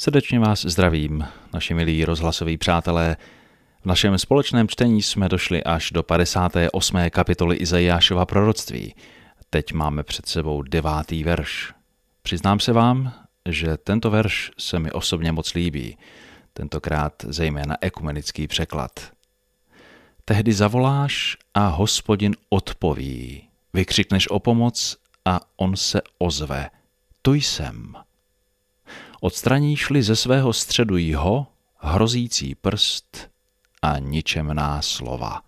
Srdečně vás zdravím, naši milí rozhlasoví přátelé. V našem společném čtení jsme došli až do 58. kapitoly Izajášova proroctví. Teď máme před sebou 9. verš. Přiznám se vám, že tento verš se mi osobně moc líbí, tentokrát zejména ekumenický překlad. Tehdy zavoláš a Hospodin odpoví, vykřikneš o pomoc a on se ozve. Tu jsem. Odstraníš-li ze svého středu jho, hrozící prst a ničemná slova.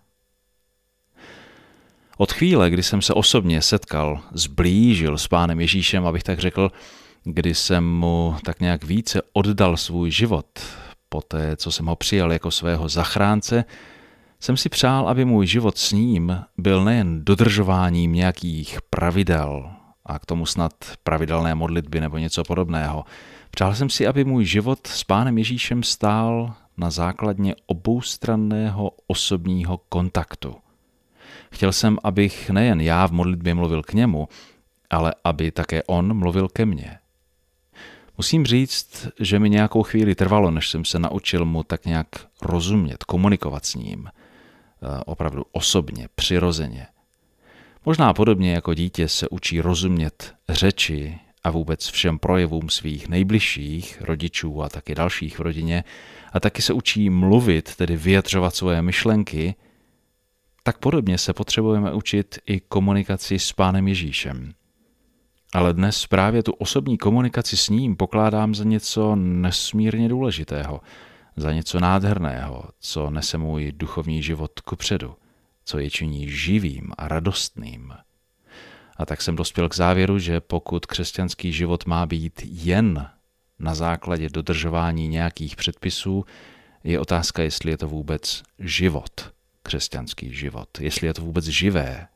Od chvíle, kdy jsem se osobně zblížil s Pánem Ježíšem, abych tak řekl, kdy jsem mu tak nějak více oddal svůj život, poté, co jsem ho přijal jako svého zachránce, jsem si přál, aby můj život s ním byl nejen dodržováním nějakých pravidel, a k tomu snad pravidelné modlitby nebo něco podobného. Přál jsem si, aby můj život s Pánem Ježíšem stál na základně oboustranného osobního kontaktu. Chtěl jsem, abych nejen já v modlitbě mluvil k němu, ale aby také on mluvil ke mně. Musím říct, že mi nějakou chvíli trvalo, než jsem se naučil mu tak nějak rozumět, komunikovat s ním. Opravdu osobně, přirozeně. Možná podobně jako dítě se učí rozumět řeči a vůbec všem projevům svých nejbližších, rodičů a taky dalších v rodině, a taky se učí mluvit, tedy vyjadřovat svoje myšlenky, tak podobně se potřebujeme učit i komunikaci s Pánem Ježíšem. Ale dnes právě tu osobní komunikaci s ním pokládám za něco nesmírně důležitého, za něco nádherného, co nese můj duchovní život kupředu, co je činí živým a radostným. A tak jsem dospěl k závěru, že pokud křesťanský život má být jen na základě dodržování nějakých předpisů, je otázka, jestli je to vůbec život, křesťanský život, jestli je to vůbec živé.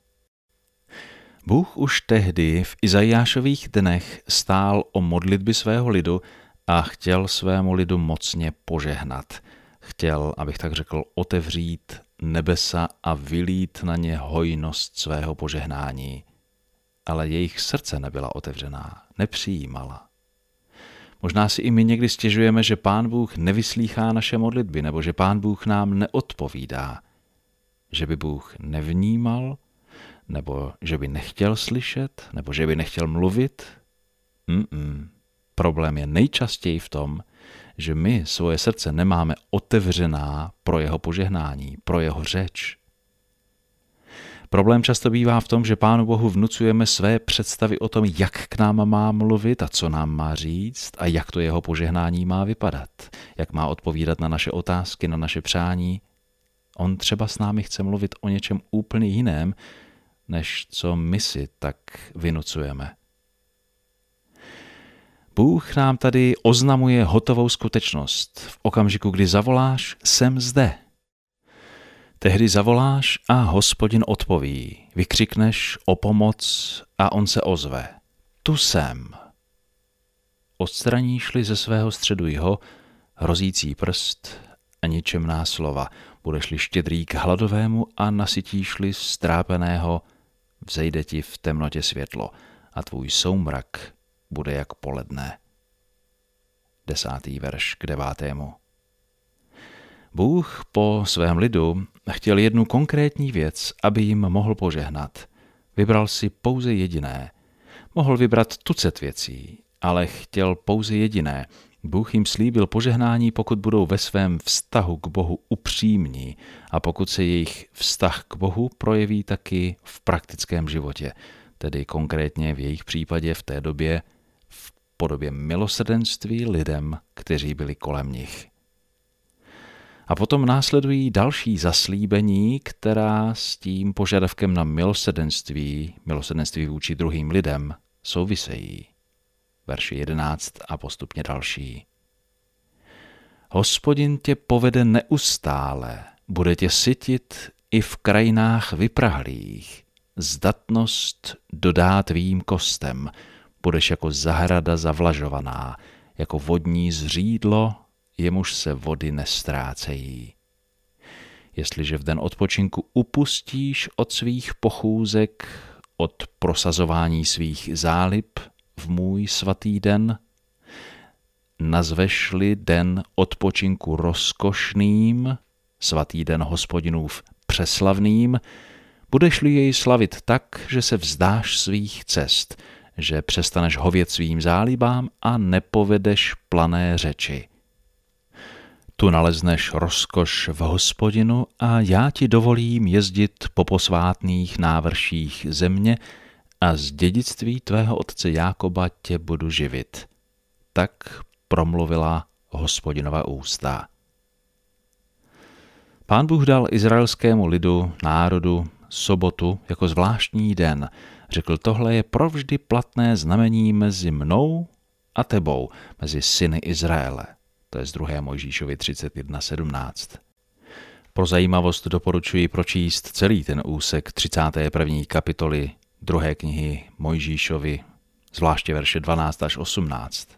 Bůh už tehdy v Izajášových dnech stál o modlitby svého lidu a chtěl svému lidu mocně požehnat. Chtěl, abych tak řekl, otevřít nebesa a vylít na ně hojnost svého požehnání. Ale jejich srdce nebyla otevřená, nepřijímala. Možná si i my někdy stěžujeme, že Pán Bůh nevyslýchá naše modlitby, nebo že Pán Bůh nám neodpovídá. Že by Bůh nevnímal, nebo že by nechtěl slyšet, nebo že by nechtěl mluvit. Problém je nejčastěji v tom, že my svoje srdce nemáme otevřená pro jeho požehnání, pro jeho řeč. Problém často bývá v tom, že Pánu Bohu vnucujeme své představy o tom, jak k nám má mluvit a co nám má říct a jak to jeho požehnání má vypadat, jak má odpovídat na naše otázky, na naše přání. On třeba s námi chce mluvit o něčem úplně jiném, než co my si tak vynucujeme. Bůh nám tady oznamuje hotovou skutečnost. V okamžiku, kdy zavoláš, jsem zde. Tehdy zavoláš a Hospodin odpoví. Vykřikneš o pomoc a on se ozve. Tu jsem. Odstraníš-li ze svého středu jho, hrozící prst a ničemná slova. Budeš-li štědrý k hladovému a nasytíš-li strápeného, vzejde ti v temnotě světlo a tvůj soumrak bude jak poledne. 10. verš k 9. Bůh po svém lidu chtěl jednu konkrétní věc, aby jim mohl požehnat. Vybral si pouze jediné. Mohl vybrat tucet věcí, ale chtěl pouze jediné. Bůh jim slíbil požehnání, pokud budou ve svém vztahu k Bohu upřímní a pokud se jejich vztah k Bohu projeví taky v praktickém životě, tedy konkrétně v jejich případě v té době v podobě milosrdenství lidem, kteří byli kolem nich. A potom následují další zaslíbení, která s tím požadavkem na milosrdenství vůči druhým lidem souvisejí. Verši 11 a postupně další. Hospodin tě povede neustále, bude tě sytit i v krajinách vyprahlých. Zdatnost dodá tvým kostem, budeš jako zahrada zavlažovaná, jako vodní zřídlo, jemuž se vody nestrácejí. Jestliže v den odpočinku upustíš od svých pochůzek, od prosazování svých zálib v můj svatý den, nazveš-li den odpočinku rozkošným, svatý den Hospodinův přeslavným, budeš-li jej slavit tak, že se vzdáš svých cest, že přestaneš hovět svým zálibám a nepovedeš plané řeči. Tu nalezneš rozkoš v Hospodinu a já ti dovolím jezdit po posvátných návrších země a z dědictví tvého otce Jákoba tě budu živit. Tak promluvila Hospodinova ústa. Pán Bůh dal izraelskému lidu, národu, sobotu jako zvláštní den. Řekl, tohle je provždy platné znamení mezi mnou a tebou, mezi syny Izraele. To je z 2. Mojžíšovi 31:17. Pro zajímavost doporučuji pročíst celý ten úsek 31. kapitoly 2. knihy Mojžíšovi, zvláště verše 12 až 18.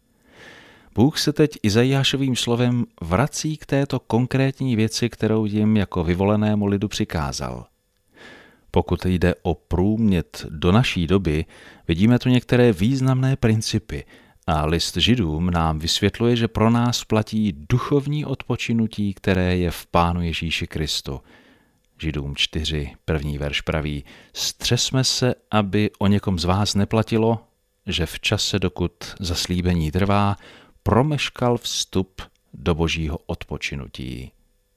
Bůh se teď Izajášovým slovem vrací k této konkrétní věci, kterou jim jako vyvolenému lidu přikázal. Pokud jde o průmět do naší doby, vidíme tu některé významné principy a list Židům nám vysvětluje, že pro nás platí duchovní odpočinutí, které je v Pánu Ježíši Kristu. Židům 4, 1. verš praví, střesme se, aby o někom z vás neplatilo, že v čase, dokud zaslíbení trvá, promeškal vstup do božího odpočinutí.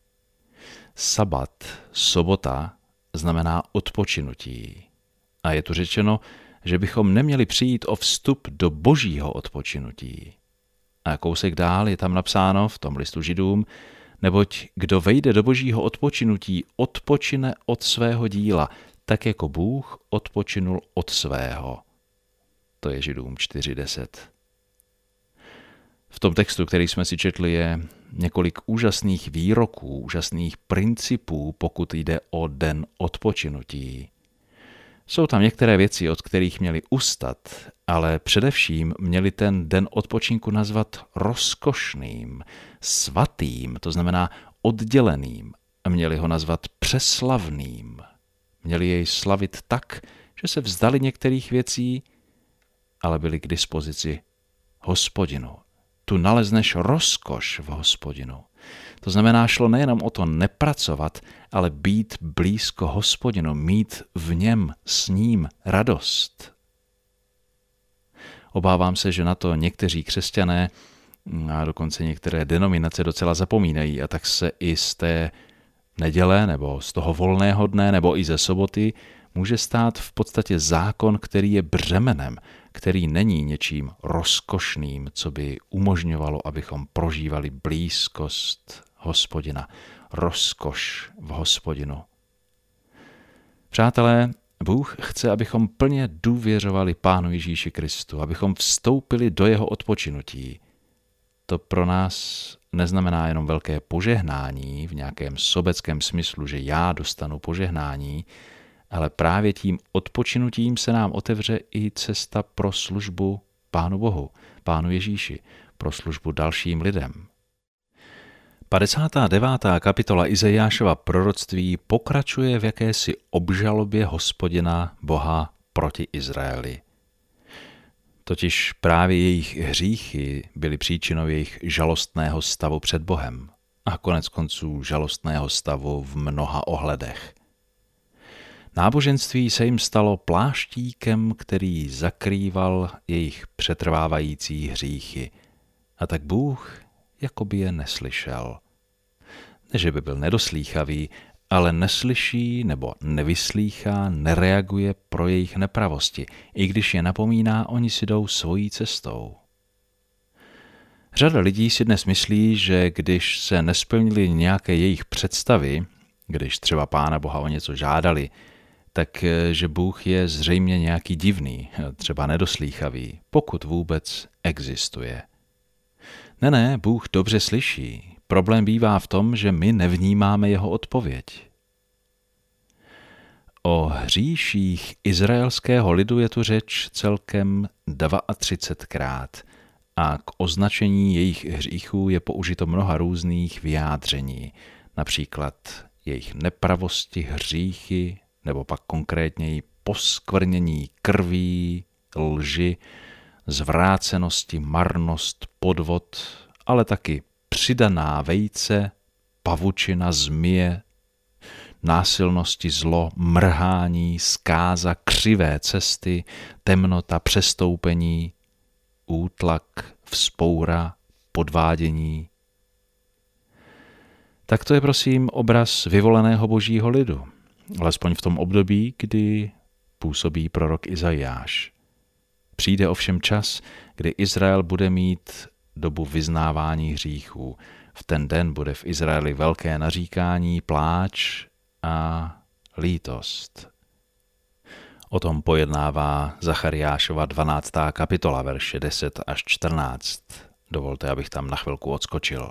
Sabat, sobota, znamená odpočinutí. A je tu řečeno, že bychom neměli přijít o vstup do božího odpočinutí. A kousek dál je tam napsáno v tom listu Židům, neboť kdo vejde do božího odpočinutí, odpočine od svého díla, tak jako Bůh odpočinul od svého. To je Židům 4:10. V tom textu, který jsme si četli, je několik úžasných výroků, úžasných principů, pokud jde o den odpočinutí. Jsou tam některé věci, od kterých měli ustat, ale především měli ten den odpočinku nazvat rozkošným, svatým, to znamená odděleným, a měli ho nazvat přeslavným. Měli jej slavit tak, že se vzdali některých věcí, ale byli k dispozici Hospodinu. Tu nalezneš rozkoš v Hospodinu. To znamená, šlo nejenom o to nepracovat, ale být blízko Hospodinu, mít v něm s ním radost. Obávám se, že na to někteří křesťané a dokonce některé denominace docela zapomínají a tak se i z té neděle nebo z toho volného dne nebo i ze soboty může stát v podstatě zákon, který je břemenem, který není něčím rozkošným, co by umožňovalo, abychom prožívali blízkost Hospodina, rozkoš v Hospodinu. Přátelé, Bůh chce, abychom plně důvěřovali Pánu Ježíši Kristu, abychom vstoupili do jeho odpočinutí. To pro nás neznamená jenom velké požehnání v nějakém sobeckém smyslu, že já dostanu požehnání, ale právě tím odpočinutím se nám otevře i cesta pro službu Pánu Bohu, Pánu Ježíši, pro službu dalším lidem. 59. kapitola Izajášova proroctví pokračuje v jakési obžalobě Hospodina Boha proti Izraeli. Totiž právě jejich hříchy byly příčinou jejich žalostného stavu před Bohem a konec konců žalostného stavu v mnoha ohledech. Náboženství se jim stalo pláštíkem, který zakrýval jejich přetrvávající hříchy. A tak Bůh jakoby je neslyšel. Ne, že by byl nedoslýchavý, ale neslyší nebo nevyslýchá, nereaguje pro jejich nepravosti. I když je napomíná, oni si jdou svojí cestou. Řada lidí si dnes myslí, že když se nesplnily nějaké jejich představy, když třeba Pána Boha o něco žádali, tak že Bůh je zřejmě nějaký divný, třeba nedoslýchavý, pokud vůbec existuje. Ne, Bůh dobře slyší. Problém bývá v tom, že my nevnímáme jeho odpověď. O hříších izraelského lidu je tu řeč celkem 32krát a k označení jejich hříchů je použito mnoha různých vyjádření, například jejich nepravosti, hříchy, nebo pak konkrétněji poskvrnění krví, lži, zvrácenosti, marnost, podvod, ale taky přidaná vejce, pavučina, zmije, násilnosti, zlo, mrhání, zkáza, křivé cesty, temnota, přestoupení, útlak, vzpoura, podvádění. Tak to je prosím obraz vyvoleného božího lidu, alespoň v tom období, kdy působí prorok Izajáš. Přijde ovšem čas, kdy Izrael bude mít dobu vyznávání hříchů. V ten den bude v Izraeli velké naříkání, pláč a lítost. O tom pojednává Zachariášova 12. kapitola, verše 10 až 14. Dovolte, abych tam na chvilku odskočil.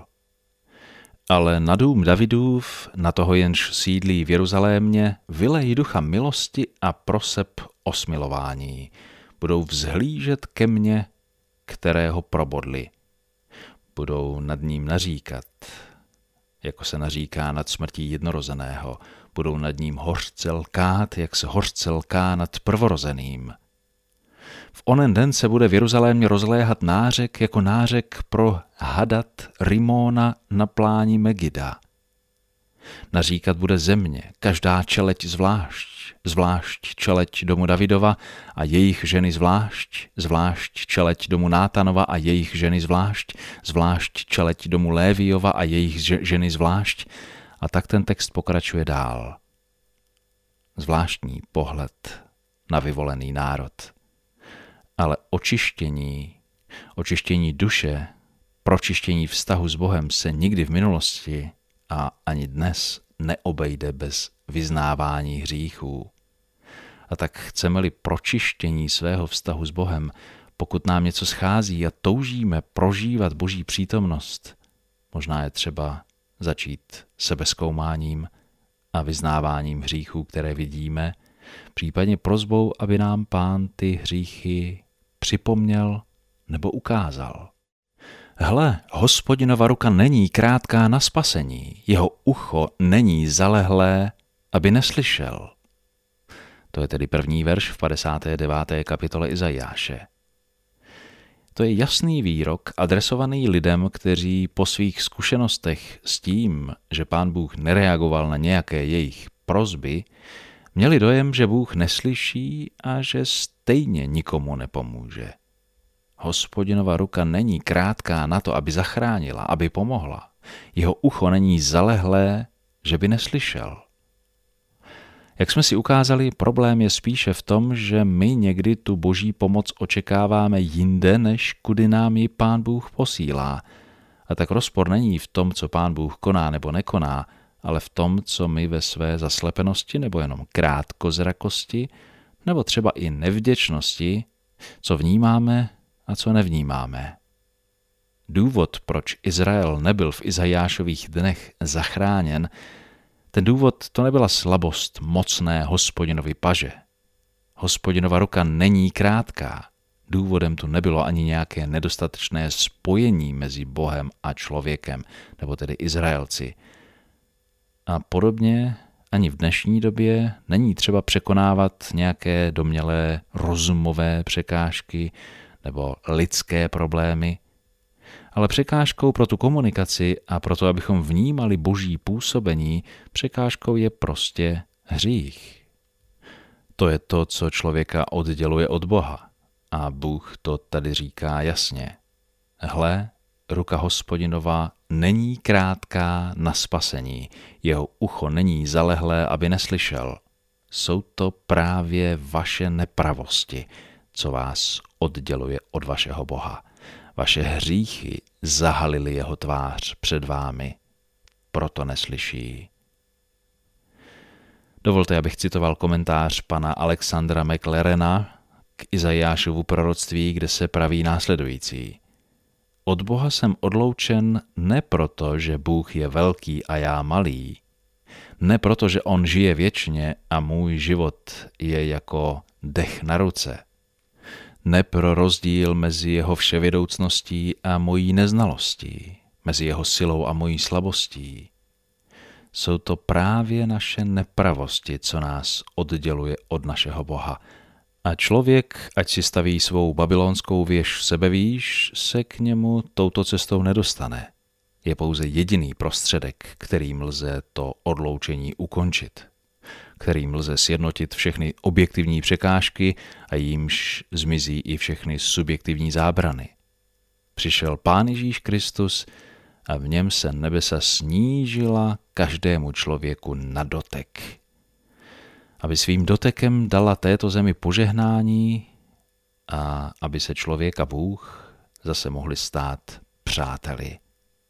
Ale na dům Davidův, na toho jenž sídlí v Jeruzalémě, vylej ducha milosti a proseb o smilování. Budou vzhlížet ke mně, kterého probodli. Budou nad ním naříkat, jako se naříká nad smrtí jednorozeného. Budou nad ním hořce lkát, jak se hořce lká nad prvorozeným. V onen den se bude v Jeruzalémě rozléhat nářek jako nářek pro Hadat Rimóna na pláni Megida. Naříkat bude země, každá čeleť zvlášť čeleť domu Davidova a jejich ženy zvlášť čeleť domu Nátanova a jejich ženy zvlášť čeleť domu Léviova a jejich ženy zvlášť. A tak ten text pokračuje dál. Zvláštní pohled na vyvolený národ. Ale očištění duše, pročištění vztahu s Bohem se nikdy v minulosti a ani dnes neobejde bez vyznávání hříchů. A tak chceme-li pročištění svého vztahu s Bohem, pokud nám něco schází a toužíme prožívat Boží přítomnost, možná je třeba začít sebezkoumáním a vyznáváním hříchů, které vidíme, případně prosbou, aby nám Pán ty hříchy připomněl nebo ukázal. Hle, Hospodinova ruka není krátká na spasení, jeho ucho není zalehlé, aby neslyšel. To je tedy první verš v 59. kapitole Izajáše. To je jasný výrok adresovaný lidem, kteří po svých zkušenostech s tím, že Pán Bůh nereagoval na nějaké jejich prosby, měli dojem, že Bůh neslyší a že stejně nikomu nepomůže. Hospodinova ruka není krátká na to, aby zachránila, aby pomohla. Jeho ucho není zalehlé, že by neslyšel. Jak jsme si ukázali, problém je spíše v tom, že my někdy tu boží pomoc očekáváme jinde, než kudy nám ji Pán Bůh posílá. A tak rozpor není v tom, co Pán Bůh koná nebo nekoná, ale v tom, co my ve své zaslepenosti nebo jenom krátkozrakosti, nebo třeba i nevděčnosti, co vnímáme a co nevnímáme. Důvod, proč Izrael nebyl v Izajášových dnech zachráněn, ten důvod to nebyla slabost mocné Hospodinovy paže. Hospodinova ruka není krátká. Důvodem tu nebylo ani nějaké nedostatečné spojení mezi Bohem a člověkem, nebo tedy Izraelci. A podobně ani v dnešní době není třeba překonávat nějaké domnělé rozumové překážky nebo lidské problémy, ale překážkou pro tu komunikaci a pro to, abychom vnímali boží působení, překážkou je prostě hřích. To je to, co člověka odděluje od Boha. A Bůh to tady říká jasně. Hle, ruka Hospodinova není krátká na spasení, jeho ucho není zalehlé, aby neslyšel. Jsou to právě vaše nepravosti, co vás odděluje od vašeho Boha. Vaše hříchy zahalily jeho tvář před vámi, proto neslyší. Dovolte, abych citoval komentář pana Alexandra McLarena k Izajášovu proroctví, kde se praví následující. Od Boha jsem odloučen ne proto, že Bůh je velký a já malý, ne proto, že on žije věčně a můj život je jako dech na ruce, ne pro rozdíl mezi jeho vševědoucností a mojí neznalostí, mezi jeho silou a mojí slabostí. Jsou to právě naše nepravosti, co nás odděluje od našeho Boha, A člověk, ať si staví svou babylonskou věž sebevýš, se k němu touto cestou nedostane. Je pouze jediný prostředek, kterým lze to odloučení ukončit, kterým lze sjednotit všechny objektivní překážky a jímž zmizí i všechny subjektivní zábrany. Přišel Pán Ježíš Kristus a v něm se nebesa snížila každému člověku na dotek. Aby svým dotekem dala této zemi požehnání a aby se člověk a Bůh zase mohli stát přáteli.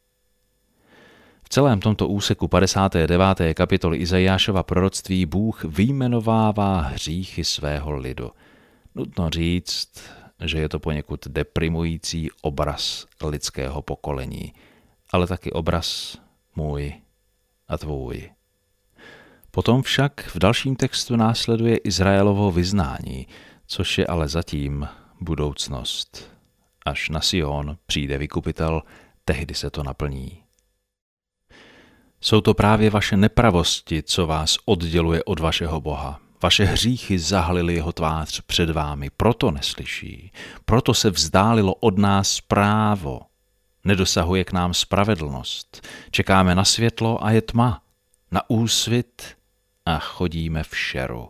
V celém tomto úseku 59. kapitoly Izajášova proroctví Bůh vyjmenovává hříchy svého lidu. Nutno říct, že je to poněkud deprimující obraz lidského pokolení, ale taky obraz můj a tvůj. Potom však v dalším textu následuje Izraelovo vyznání, což je ale zatím budoucnost. Až na Sion přijde vykupitel, tehdy se to naplní. Jsou to právě vaše nepravosti, co vás odděluje od vašeho Boha. Vaše hříchy zahalily jeho tvář před vámi, proto neslyší. Proto se vzdálilo od nás právo. Nedosahuje k nám spravedlnost. Čekáme na světlo a je tma. Na úsvit a chodíme v šeru.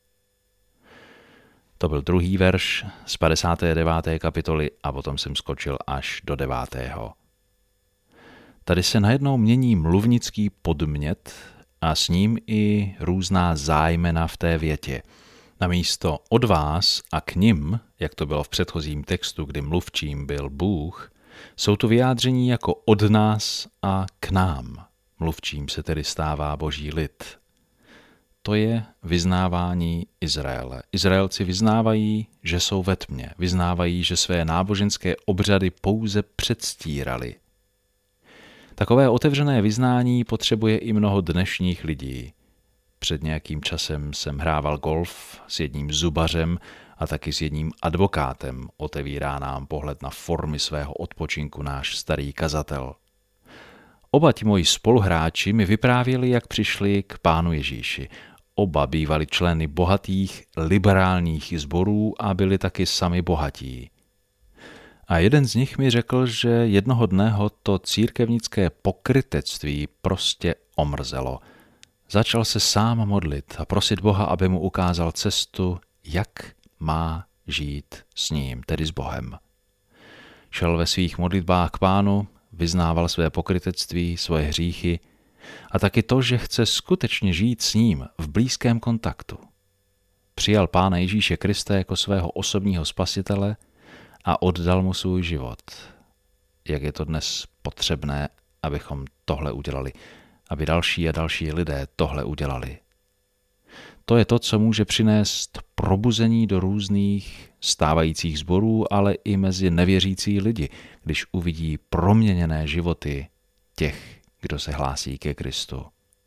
To byl 2. verš z 59. kapitoly a potom jsem skočil až do 9. Tady se najednou mění mluvnický podmět a s ním i různá zájmena v té větě. Namísto od vás a k nim, jak to bylo v předchozím textu, kdy mluvčím byl Bůh, jsou tu vyjádření jako od nás a k nám. Mluvčím se tedy stává Boží lid. To je vyznávání Izraele. Izraelci vyznávají, že jsou ve tmě. Vyznávají, že své náboženské obřady pouze předstírali. Takové otevřené vyznání potřebuje i mnoho dnešních lidí. Před nějakým časem jsem hrával golf s jedním zubařem a taky s jedním advokátem. Otevírá nám pohled na formy svého odpočinku náš starý kazatel. Oba ti moji spoluhráči mi vyprávěli, jak přišli k Pánu Ježíši. Oba bývali členy bohatých liberálních sborů a byli taky sami bohatí. A jeden z nich mi řekl, že jednoho dne ho to církevnické pokrytectví prostě omrzelo. Začal se sám modlit a prosit Boha, aby mu ukázal cestu, jak má žít s ním, tedy s Bohem. Šel ve svých modlitbách k Pánu, vyznával své pokrytectví, svoje hříchy a taky to, že chce skutečně žít s ním v blízkém kontaktu. Přijal Pána Ježíše Krista jako svého osobního spasitele a oddal mu svůj život. Jak je to dnes potřebné, abychom tohle udělali, aby další a další lidé tohle udělali. To je to, co může přinést probuzení do různých stávajících sborů, ale i mezi nevěřící lidi, když uvidí proměněné životy těch, kdo se hlásí ke Kristu.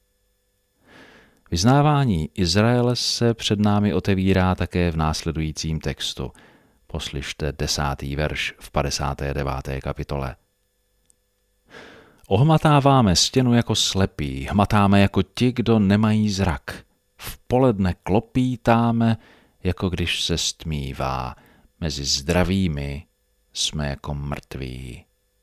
Vyznávání Izraele se před námi otevírá také v následujícím textu. Poslyšte 10. verš v 59. kapitole. Ohmatáváme stěnu jako slepí, hmatáme jako ti, kdo nemají zrak. V poledne klopítáme, jako když se stmívá. Mezi zdravými jsme jako mrtví.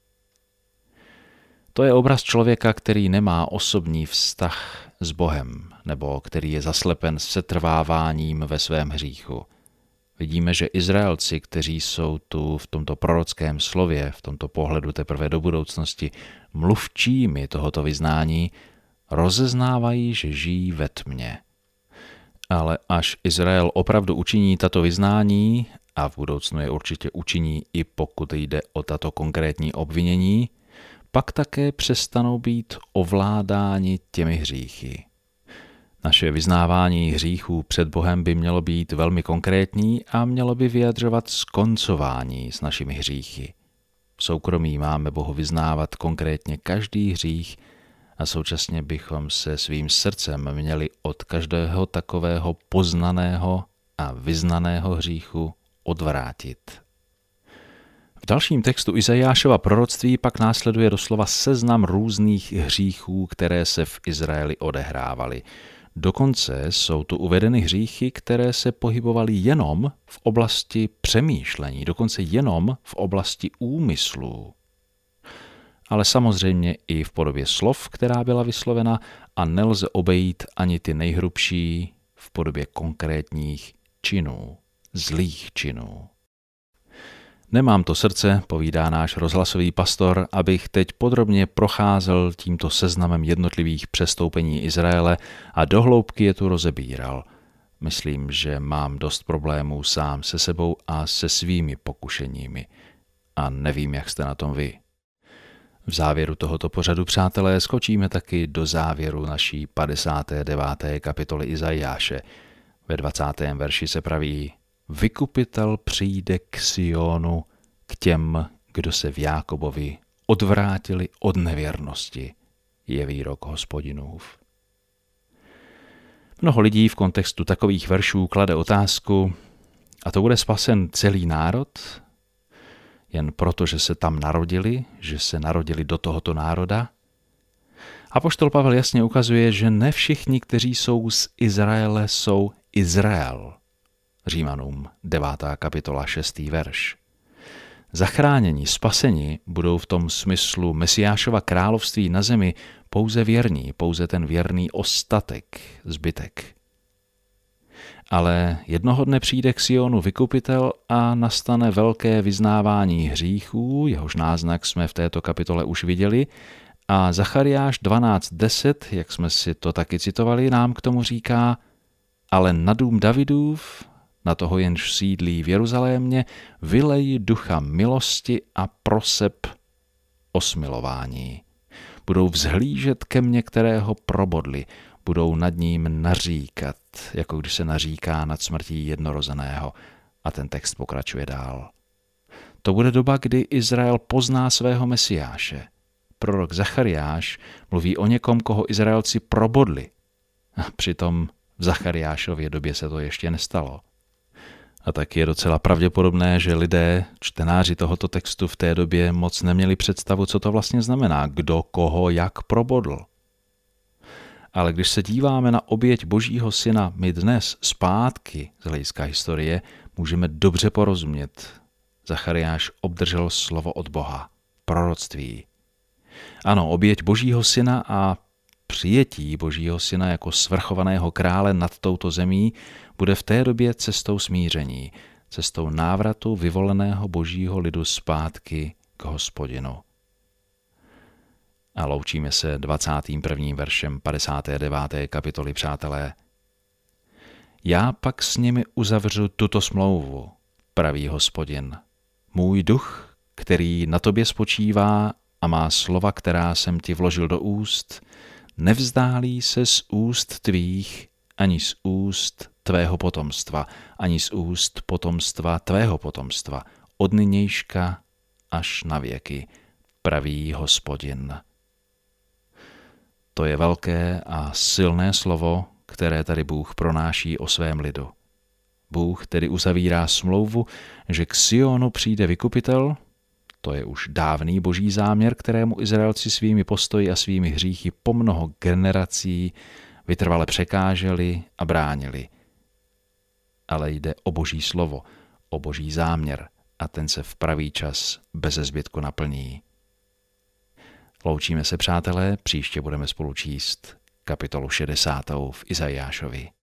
To je obraz člověka, který nemá osobní vztah s Bohem, nebo který je zaslepen setrváváním ve svém hříchu. Vidíme, že Izraelci, kteří jsou tu v tomto prorockém slově, v tomto pohledu teprve do budoucnosti, mluvčími tohoto vyznání, rozeznávají, že žijí ve tmě. Ale až Izrael opravdu učiní tato vyznání, a v budoucnu je určitě učiní i pokud jde o tato konkrétní obvinění, pak také přestanou být ovládáni těmi hříchy. Naše vyznávání hříchů před Bohem by mělo být velmi konkrétní a mělo by vyjadřovat skoncování s našimi hříchy. V soukromí máme Bohu vyznávat konkrétně každý hřích a současně bychom se svým srdcem měli od každého takového poznaného a vyznaného hříchu odvrátit. V dalším textu Izajášova proroctví pak následuje doslova seznam různých hříchů, které se v Izraeli odehrávaly. Dokonce jsou tu uvedeny hříchy, které se pohybovaly jenom v oblasti přemýšlení, dokonce jenom v oblasti úmyslů. Ale samozřejmě i v podobě slov, která byla vyslovena, a nelze obejít ani ty nejhrubší v podobě konkrétních činů, zlých činů. Nemám to srdce, povídá náš rozhlasový pastor, abych teď podrobně procházel tímto seznamem jednotlivých přestoupení Izraele a do hloubky je tu rozebíral. Myslím, že mám dost problémů sám se sebou a se svými pokušeními. A nevím, jak jste na tom vy. V závěru tohoto pořadu, přátelé, skočíme taky do závěru naší 59. kapitoly Izajáše. Ve 20. verši se praví: Vykupitel přijde k Sionu, k těm, kdo se v Jákobovi odvrátili od nevěrnosti, je výrok Hospodinův. Mnoho lidí v kontextu takových veršů klade otázku: a to bude spasen celý národ? Jen proto, že se tam narodili, že se narodili do tohoto národa? Apoštol Pavel jasně ukazuje, že ne všichni, kteří jsou z Izraele, jsou Izrael. Římanům 9. kapitola 6. verš. Zachráněni, spaseni budou v tom smyslu Mesiášova království na zemi pouze věrní, pouze ten věrný ostatek, zbytek. Ale jednoho dne přijde k Sionu vykupitel a nastane velké vyznávání hříchů, jehož náznak jsme v této kapitole už viděli, a Zachariáš 12.10, jak jsme si to taky citovali, nám k tomu říká: ale na dům Davidův, na toho jenž sídlí v Jeruzalémě, vylej ducha milosti a proseb o smilování. Budou vzhlížet ke mně, kterého probodli, budou nad ním naříkat, jako když se naříká nad smrtí jednorozeného. A ten text pokračuje dál. To bude doba, kdy Izrael pozná svého Mesiáše. Prorok Zachariáš mluví o někom, koho Izraelci probodli. A přitom v Zachariášově době se to ještě nestalo. A tak je docela pravděpodobné, že lidé, čtenáři tohoto textu v té době moc neměli představu, co to vlastně znamená, kdo koho jak probodl. Ale když se díváme na oběť Božího syna my dnes zpátky z hlediska historie, můžeme dobře porozumět. Zachariáš obdržel slovo od Boha, proroctví. Ano, oběť Božího syna a přijetí Božího syna jako svrchovaného krále nad touto zemí bude v té době cestou smíření, cestou návratu vyvoleného Božího lidu zpátky k Hospodinu. A loučíme se 21. veršem 59. kapitoly, přátelé. Já pak s nimi uzavřu tuto smlouvu, praví Hospodin. Můj duch, který na tobě spočívá a má slova, která jsem ti vložil do úst, nevzdálí se z úst tvých, ani z úst tvého potomstva, ani z úst potomstva tvého potomstva, od nynějška až na věky, praví Hospodin. To je velké a silné slovo, které tady Bůh pronáší o svém lidu. Bůh tedy uzavírá smlouvu, že k Sionu přijde vykupitel. To je už dávný boží záměr, kterému Izraelci svými postoji a svými hříchy po mnoho generací vytrvale překáželi a bránili. Ale jde o boží slovo, o boží záměr a ten se v pravý čas beze zbytku naplní. Loučíme se, přátelé, příště budeme spolu číst kapitolu 60. v Izajášovi.